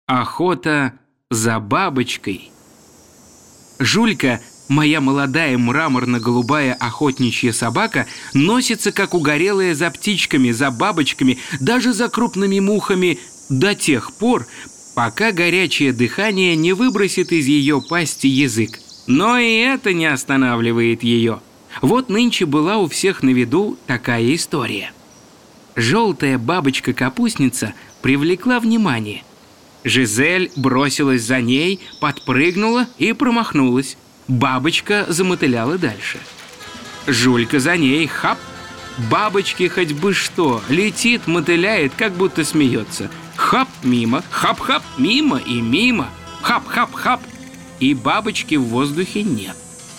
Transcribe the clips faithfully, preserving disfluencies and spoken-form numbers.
Охота за бабочкой. Жулька, моя молодая мраморно-голубая охотничья собака, носится, как угорелая, за птичками, за бабочками, даже за крупными мухами до тех пор, пока горячее дыхание не выбросит из ее пасти язык. Но и это не останавливает ее. Вот нынче была у всех на виду такая история. Желтая бабочка-капустница привлекла внимание. Жизель бросилась за ней, подпрыгнула и промахнулась. Бабочка замотыляла дальше. Жулька за ней, хап! Бабочки хоть бы что, летит, мотыляет, как будто смеется. Хап, мимо, хап-хап, мимо и мимо. Хап-хап-хап. И бабочки в воздухе нет.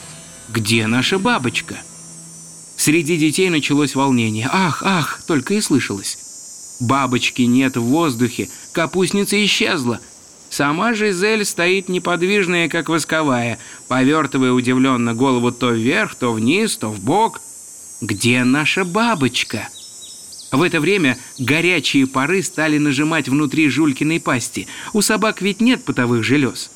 Где наша бабочка? Среди детей началось волнение. Ах, ах, только и слышалось. Бабочки нет в воздухе, капустница исчезла. Сама Жизель стоит неподвижная, как восковая, повертывая удивленно голову то вверх, то вниз, то вбок. Где наша бабочка? В это время горячие пары стали нажимать внутри Жулькиной пасти. У собак ведь нет потовых желез.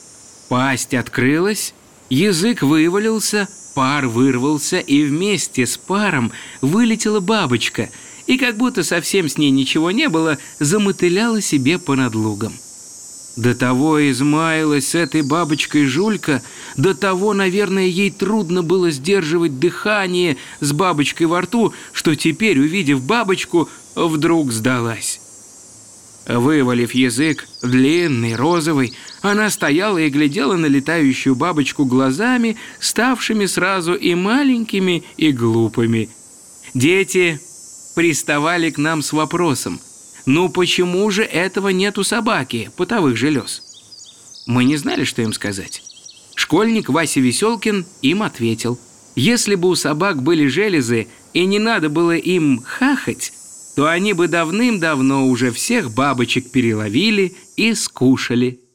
Пасть открылась, язык вывалился, пар вырвался, и вместе с паром вылетела бабочка, и как будто совсем с ней ничего не было, замотыляла себе по надлугам. До того измаялась с этой бабочкой Жулька, до того, наверное, ей трудно было сдерживать дыхание с бабочкой во рту, что теперь, увидев бабочку, вдруг сдалась. Вывалив язык, длинный, розовый, она стояла и глядела на летающую бабочку глазами, ставшими сразу и маленькими, и глупыми. Дети приставали к нам с вопросом: «Ну почему же этого нет у собаки, потовых желез?» Мы не знали, что им сказать. Школьник Вася Веселкин им ответил: если бы у собак были железы и не надо было им хахать, то они бы давным-давно уже всех бабочек переловили и скушали.